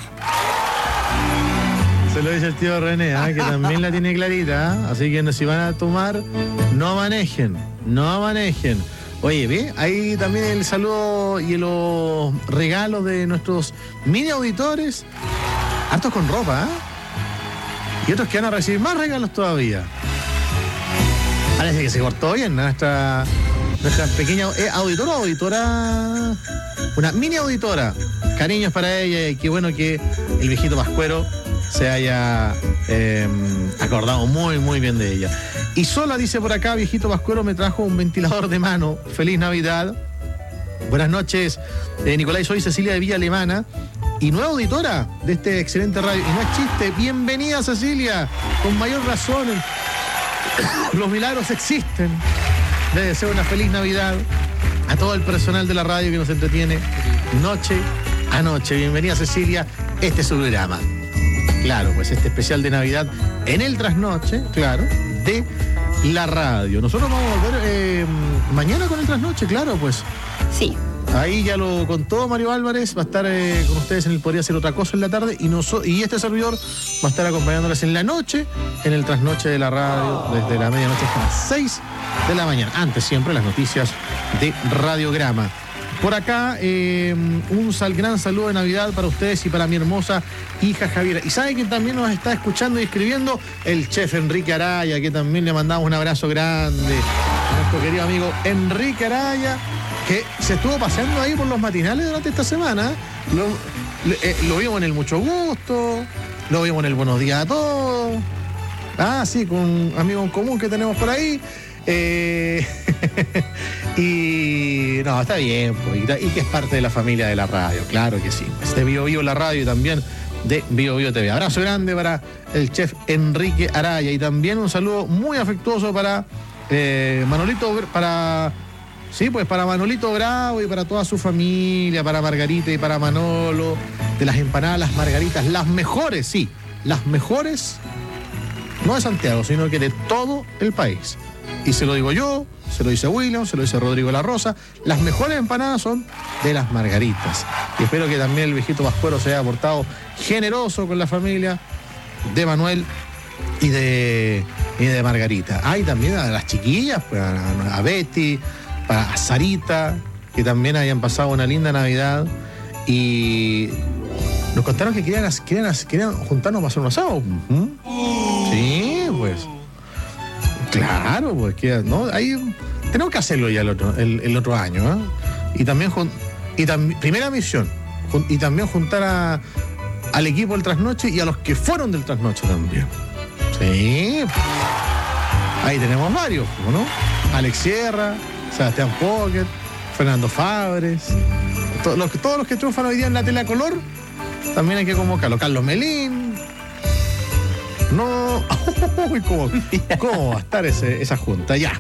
Speaker 1: Se lo dice el tío René, que también la tiene clarita, así que si van a tomar, no manejen. Oye, ¿ve? Ahí también el saludo y los regalos de nuestros mini auditores, hartos con ropa, y otros que van a recibir más regalos todavía. Parece que se cortó bien, ¿no? Nuestra pequeña auditora, una mini auditora. Cariños para ella y qué bueno que el viejito pascuero se haya acordado muy, muy bien de ella. Y Sola dice por acá, viejito pascuero me trajo un ventilador de mano. Feliz Navidad. Buenas noches, Nicolás, soy Cecilia de Villa Alemana y nueva auditora de este excelente radio. Y no es chiste, bienvenida Cecilia, con mayor razón. Los milagros existen. Les deseo una feliz Navidad a todo el personal de la radio que nos entretiene noche a noche. Bienvenida Cecilia, este es su programa. Claro, pues este especial de Navidad en el trasnoche, claro, de la radio. Nosotros vamos a volver mañana con el trasnoche, claro, pues.
Speaker 9: Sí.
Speaker 1: Ahí ya lo contó Mario Álvarez, va a estar con ustedes en el Podría Ser Otra Cosa en la tarde y este servidor va a estar acompañándoles en la noche, en el trasnoche de la radio, desde la medianoche hasta las 6 de la mañana. Antes siempre las noticias de Radiograma. Por acá, un gran saludo de Navidad para ustedes y para mi hermosa hija Javiera. Y sabe que también nos está escuchando y escribiendo el chef Enrique Araya, que también le mandamos un abrazo grande a nuestro querido amigo Enrique Araya, que se estuvo paseando ahí por los matinales durante esta semana. Lo vimos en el Mucho Gusto, lo vimos en el Buenos Días a Todos. Sí, con un amigo en común que tenemos por ahí. Y no, está bien, pues, y que es parte de la familia de la radio, claro que sí, pues, de Bio Bio la radio y también de Bio Bio TV. Abrazo grande para el chef Enrique Araya y también un saludo muy afectuoso para Manolito, para Manolito Bravo y para toda su familia, para Margarita y para Manolo, de las empanadas Las Margaritas, las mejores, sí, las mejores, no de Santiago, sino que de todo el país. Y se lo digo yo, se lo dice William, se lo dice Rodrigo La Rosa. Las mejores empanadas son de Las Margaritas. Y espero que también el viejito pascuero se haya portado generoso con la familia de Manuel y de Margarita. Y también a las chiquillas, pues, a Betty, a Sarita, que también hayan pasado una linda Navidad. Y nos contaron que querían juntarnos para hacer un asado. Sí, pues. Claro, pues ¿no? Ahí tenemos que hacerlo ya el otro año, Y también primera misión, y también juntar al equipo del trasnoche y a los que fueron del trasnoche también. Sí. Ahí tenemos varios, ¿no? Alex Sierra, Sebastián Pocket, Fernando Fabres, todos los que triunfan hoy día en la tele a color, también hay que convocarlo. Carlos Melín. No, ¿cómo va a estar esa junta? Ya.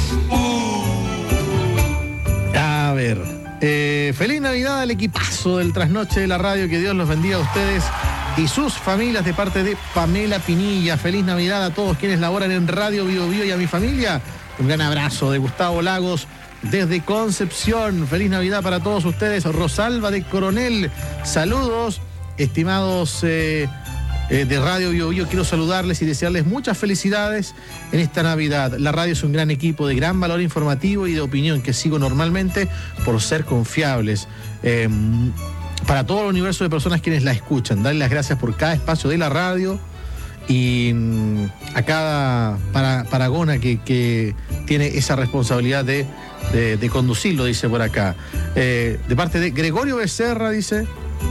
Speaker 1: A ver, feliz Navidad al equipazo del trasnoche de la radio, que Dios los bendiga a ustedes y sus familias de parte de Pamela Pinilla. Feliz Navidad a todos quienes laboran en Radio Bio Bio y a mi familia. Un gran abrazo de Gustavo Lagos desde Concepción. Feliz Navidad para todos ustedes. Rosalba de Coronel. Saludos, estimados de Radio Bio Bio. Quiero saludarles y desearles muchas felicidades en esta Navidad. La radio es un gran equipo de gran valor informativo y de opinión que sigo normalmente por ser confiables. Para todo el universo de personas quienes la escuchan, darles las gracias por cada espacio de la radio y a cada paragona que tiene esa responsabilidad de conducirlo, dice por acá. De parte de Gregorio Becerra, dice,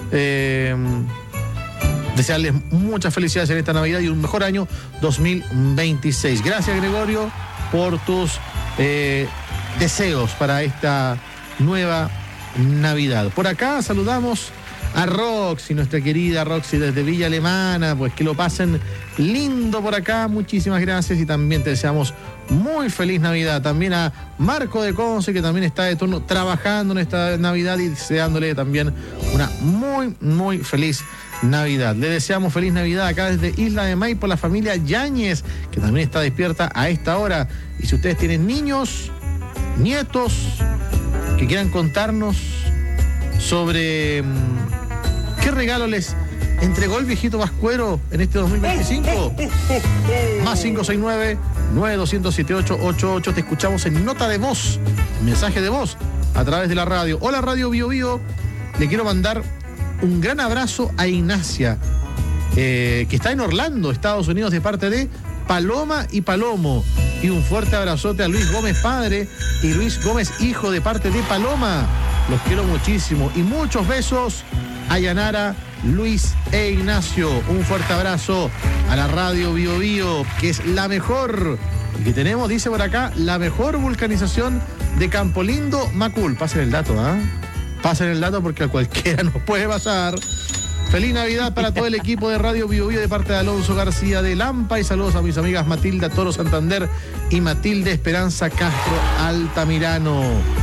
Speaker 1: desearles muchas felicidades en esta Navidad y un mejor año 2026. Gracias, Gregorio, por tus deseos para esta nueva Navidad. Por acá saludamos a Roxy, nuestra querida Roxy desde Villa Alemana, pues que lo pasen lindo por acá, muchísimas gracias y también te deseamos muy feliz Navidad. También a Marco de Conce, que también está de turno trabajando en esta Navidad y deseándole también una muy, muy feliz Navidad. Le deseamos feliz Navidad acá desde Isla de Maipo, la familia Yáñez, que también está despierta a esta hora. Y si ustedes tienen niños, nietos, que quieran contarnos sobre qué regalo les entregó el viejito Pascuero en este 2025, más 569-9207-888. Te escuchamos en nota de voz, mensaje de voz a través de la radio. Hola, Radio Bio Bio. Le quiero mandar un gran abrazo a Ignacia, que está en Orlando, Estados Unidos, de parte de Paloma y Palomo. Y un fuerte abrazote a Luis Gómez padre y Luis Gómez hijo, de parte de Paloma. Los quiero muchísimo. Y muchos besos a Yanara, Luis e Ignacio. Un fuerte abrazo a la Radio Bio Bio, que es la mejor, y que tenemos, dice por acá, la mejor vulcanización de Campo Lindo, Macul. Pasen el dato, Pasen el dato porque a cualquiera nos puede pasar. Feliz Navidad para todo el equipo de Radio Bio Bio de parte de Alonso García de Lampa, y saludos a mis amigas Matilda Toro Santander y Matilde Esperanza Castro Altamirano.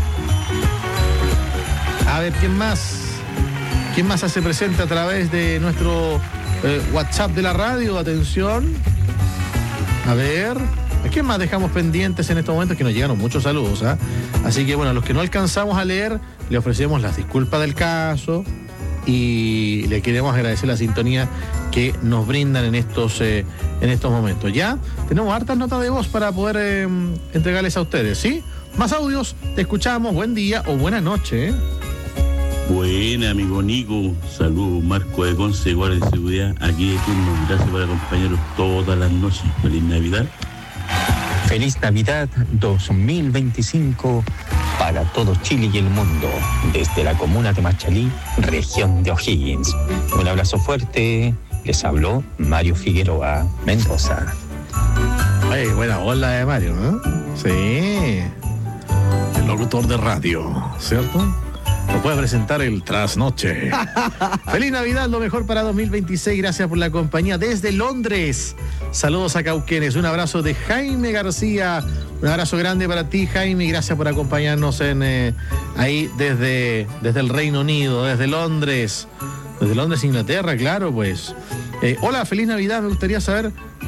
Speaker 1: A ver, ¿quién más? ¿Quién más hace presente a través de nuestro WhatsApp de la radio? Atención. A ver, ¿a quién más dejamos pendientes en estos momentos? Que nos llegaron muchos saludos, Así que bueno, a los que no alcanzamos a leer, le ofrecemos las disculpas del caso y le queremos agradecer la sintonía que nos brindan en estos momentos. Ya tenemos hartas notas de voz para poder entregarles a ustedes, ¿sí? Más audios, te escuchamos. Buen día o buena noche.
Speaker 3: Buena, amigo Nico. Saludos, Marco de Conce, Guardia de Seguridad, aquí de turno. Gracias por acompañarnos todas las noches. Feliz Navidad.
Speaker 11: Feliz Navidad 2025 para todo Chile y el mundo, desde la comuna de Machalí, región de O'Higgins. Un abrazo fuerte. Les habló Mario Figueroa Mendoza.
Speaker 1: Ay, buena ola de Mario, ¿no? Sí. El locutor de radio, ¿cierto? Lo puede presentar el Trasnoche. Feliz Navidad, lo mejor para 2026. Gracias por la compañía desde Londres. Saludos a Cauquenes. Un abrazo de Jaime García. Un abrazo grande para ti, Jaime. Gracias por acompañarnos ahí desde el Reino Unido, desde Londres. Desde Londres, Inglaterra, claro, pues. Hola, feliz Navidad. Me gustaría saber.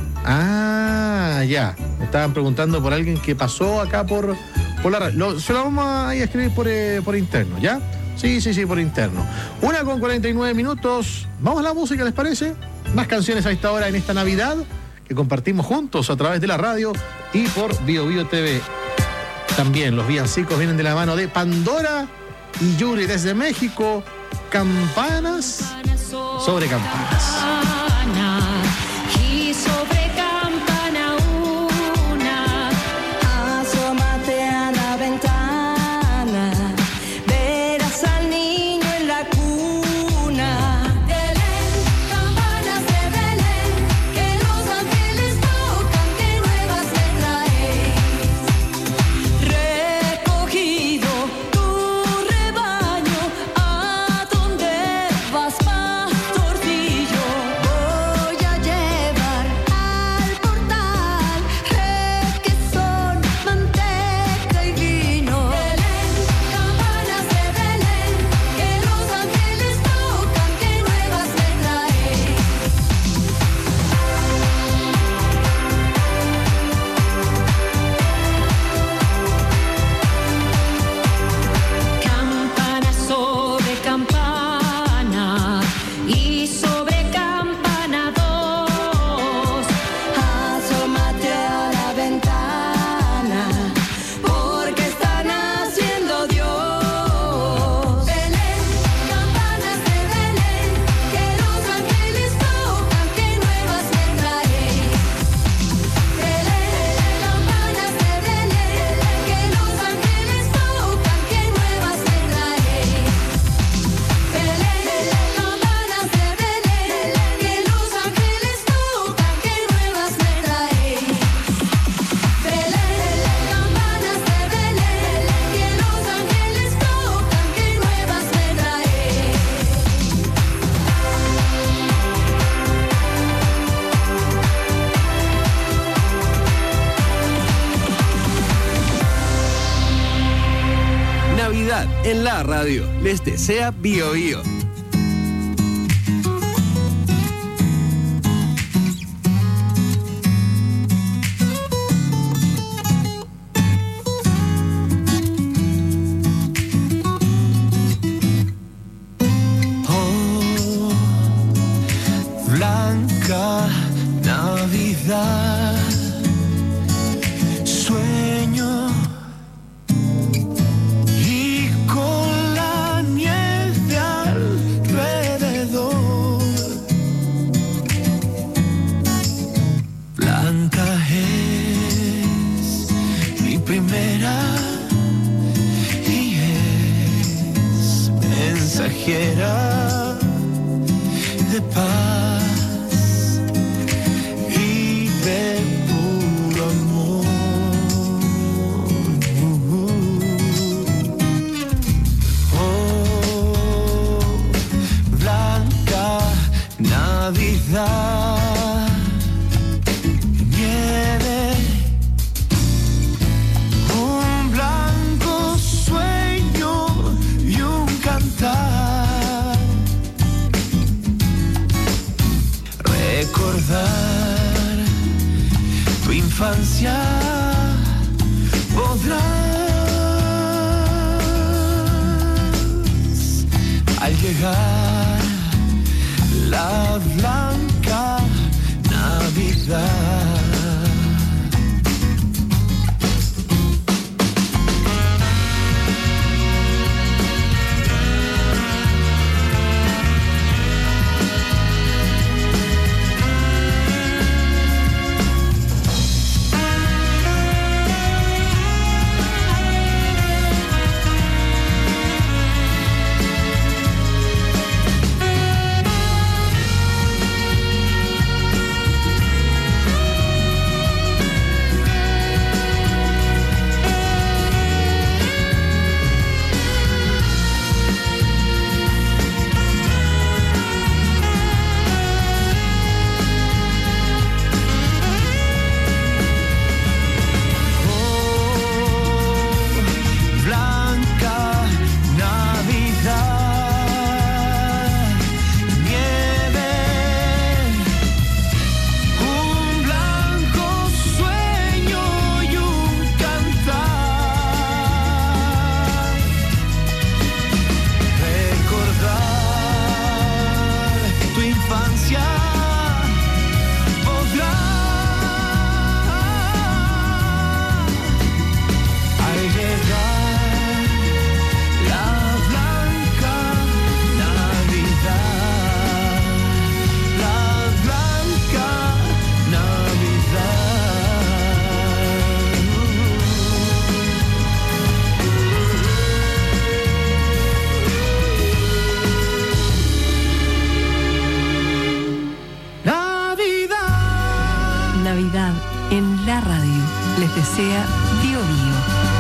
Speaker 1: Ya. Me estaban preguntando por alguien que pasó acá por la radio. Se lo vamos a escribir por interno, ¿ya? Sí, por interno. 1:49. Vamos a la música, ¿les parece? Más canciones a esta hora en esta Navidad que compartimos juntos a través de la radio y por Bio Bio TV. También los villancicos vienen de la mano de Pandora y Yuri desde México. Campanas sobre campanas.
Speaker 17: Y sobre campana una, asómate a la ventana, verás al niño en la cuna. Belén, campanas de Belén, que los ángeles tocan, que nuevas me traéis. Recogido tu rebaño, ¿a dónde vas, pastorcillo?
Speaker 25: Navidad en la radio. Les desea Bio Bio.
Speaker 5: Blanca Navidad, sueño y con la nieve alrededor. Blanca es mi primera y es mensajera de paz y de puro amor. Oh, blanca Navidad, nieve, un blanco sueño y un cantar. Recordar tu infancia podrás al llegar la blanca Navidad.
Speaker 16: Navidad en la radio. Les desea Bio Bio.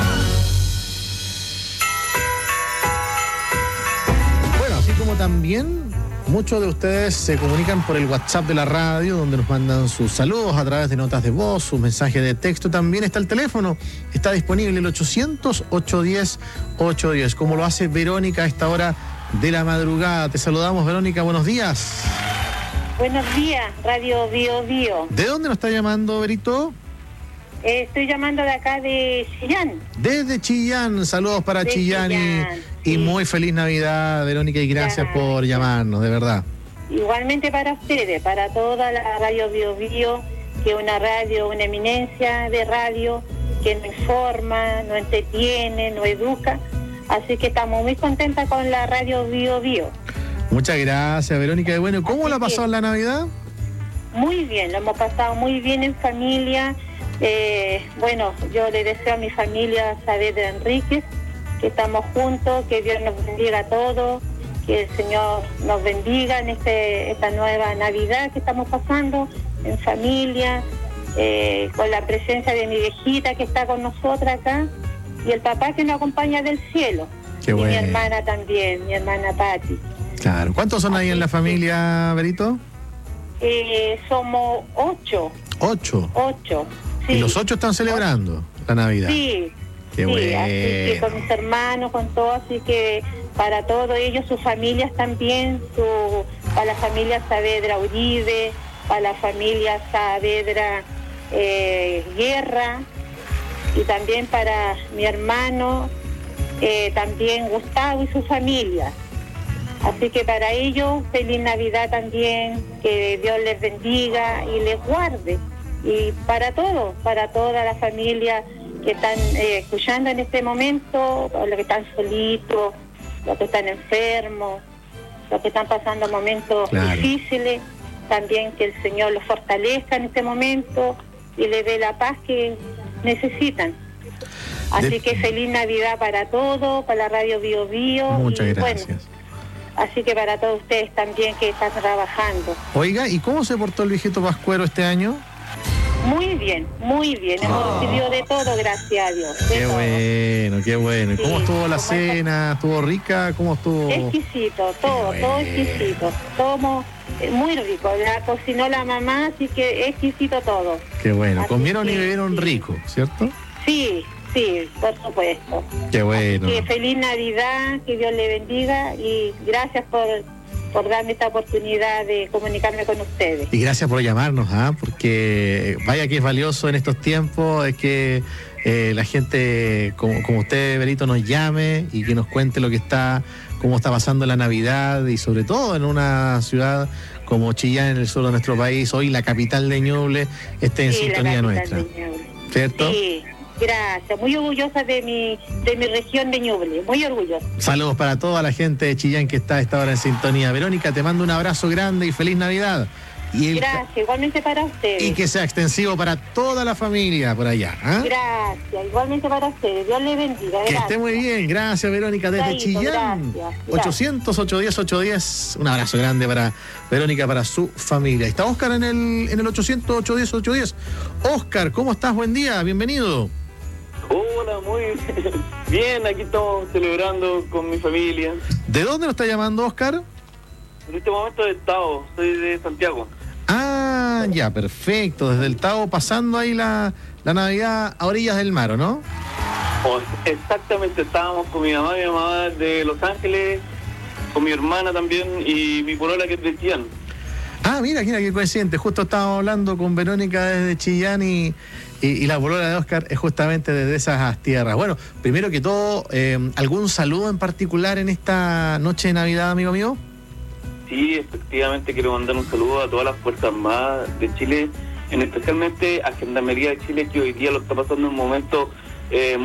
Speaker 1: Bueno, así como también muchos de ustedes se comunican por el WhatsApp de la radio, donde nos mandan sus saludos a través de notas de voz, sus mensajes de texto. También está el teléfono, está disponible el 800-810-810, como lo hace Verónica a esta hora de la madrugada. Te saludamos, Verónica, buenos días.
Speaker 12: Buenos días, Radio Bio Bio.
Speaker 1: ¿De dónde nos está llamando, Berito?
Speaker 12: Estoy llamando de acá de Chillán.
Speaker 1: Desde Chillán, saludos para Chillán, y muy feliz Navidad, Verónica, y gracias por llamarnos, de verdad.
Speaker 12: Igualmente para ustedes, para toda la Radio Bio Bio, que es una radio, una eminencia de radio, que nos informa, nos entretiene, nos educa. Así que estamos muy contentas con la Radio Bio Bio.
Speaker 1: Muchas gracias, Verónica. Y bueno, ¿cómo la pasó en la Navidad?
Speaker 12: Muy bien, lo hemos pasado muy bien en familia. Bueno, yo le deseo a mi familia Saavedra Enríquez que estamos juntos, que Dios nos bendiga a todos, que el Señor nos bendiga en esta nueva Navidad que estamos pasando en familia, con la presencia de mi viejita que está con nosotros acá y el papá que nos acompaña del cielo.
Speaker 1: Qué bueno.
Speaker 12: Y mi hermana también, mi hermana Patti.
Speaker 1: Claro. ¿Cuántos son ahí en la familia, Berito?
Speaker 12: Somos 8.
Speaker 1: 8.
Speaker 12: 8. Sí.
Speaker 1: ¿Y los 8 están celebrando la Navidad?
Speaker 12: Sí,
Speaker 1: Qué
Speaker 12: sí,
Speaker 1: bueno.
Speaker 12: así que con mis hermanos, con todo, así que para todos ellos, sus familias también, para la familia Saavedra Uribe, para la familia Saavedra Guerra, y también para mi hermano, también Gustavo y su familia. Así que para ellos, feliz Navidad también, que Dios les bendiga y les guarde. Y para todos, para toda la familia que están escuchando en este momento, los que están solitos, los que están enfermos, los que están pasando momentos difíciles, también que el Señor los fortalezca en este momento y les dé la paz que necesitan. Así que feliz Navidad para todos, para la Radio Bio Bio.
Speaker 1: Muchas
Speaker 12: y
Speaker 1: gracias.
Speaker 12: Bueno, así que para todos ustedes también que están trabajando.
Speaker 1: Oiga, ¿y cómo se portó el viejito Pascuero este año?
Speaker 12: Muy bien, muy bien. Hemos recibido de todo, gracias a Dios. De
Speaker 1: Qué
Speaker 12: todo.
Speaker 1: bueno, qué bueno. ¿Y cómo
Speaker 12: Sí,
Speaker 1: estuvo la
Speaker 12: como
Speaker 1: cena? ¿Estuvo rica? ¿Cómo estuvo?
Speaker 12: Exquisito, todo exquisito. Todo muy rico. La cocinó la mamá, así que exquisito todo.
Speaker 1: Qué bueno.
Speaker 12: Así
Speaker 1: Comieron y
Speaker 12: que,
Speaker 1: bebieron rico, ¿cierto?
Speaker 12: Sí, por supuesto.
Speaker 1: Qué bueno.
Speaker 12: Que feliz Navidad, que Dios le bendiga y gracias por darme esta oportunidad de comunicarme con ustedes.
Speaker 1: Y gracias por llamarnos, porque vaya que es valioso en estos tiempos, es que la gente como usted, Berito, nos llame y que nos cuente cómo está pasando la Navidad, y sobre todo en una ciudad como Chillán, en el sur de nuestro país, hoy la capital de Ñuble, esté en
Speaker 12: Sí, la
Speaker 1: sintonía
Speaker 12: capital
Speaker 1: nuestra.
Speaker 12: de Ñuble.
Speaker 1: ¿Cierto?
Speaker 12: Sí, gracias. Muy orgullosa de mi región de Ñuble, muy orgullosa.
Speaker 1: Saludos para toda la gente de Chillán que está a esta hora en sintonía. Verónica, te mando un abrazo grande y feliz Navidad.
Speaker 12: Gracias, igualmente para ustedes.
Speaker 1: Y que sea extensivo para toda la familia por allá.
Speaker 12: Gracias, igualmente para ustedes. Dios les bendiga.
Speaker 1: Que
Speaker 12: Gracias.
Speaker 1: esté muy bien. Gracias, Verónica, desde
Speaker 12: Chaito,
Speaker 1: Chillán.
Speaker 12: gracias.
Speaker 1: 800-810-810. Un abrazo grande para Verónica, para su familia. Está Óscar en el 800-810-810. Óscar, ¿cómo estás? Buen día, bienvenido.
Speaker 13: Hola, muy bien, aquí estamos celebrando con mi familia.
Speaker 1: ¿De dónde nos está llamando, Óscar?
Speaker 13: En este momento de Estado, soy de Santiago.
Speaker 1: Ah, ya, perfecto. Desde el Tao, pasando ahí la Navidad a orillas del mar, ¿o no?
Speaker 13: Exactamente, estábamos con mi mamá de Los Ángeles, con mi hermana también y mi polola que es de Chillán.
Speaker 1: Ah, mira qué coincidente. Justo estábamos hablando con Verónica desde Chillán y la polola de Óscar es justamente desde esas tierras. Bueno, primero que todo, ¿algún saludo en particular en esta noche de Navidad, amigo mío?
Speaker 13: Sí, efectivamente quiero mandar un saludo a todas las Fuerzas Armadas de Chile, especialmente a Gendarmería de Chile, que hoy día lo está pasando en un momento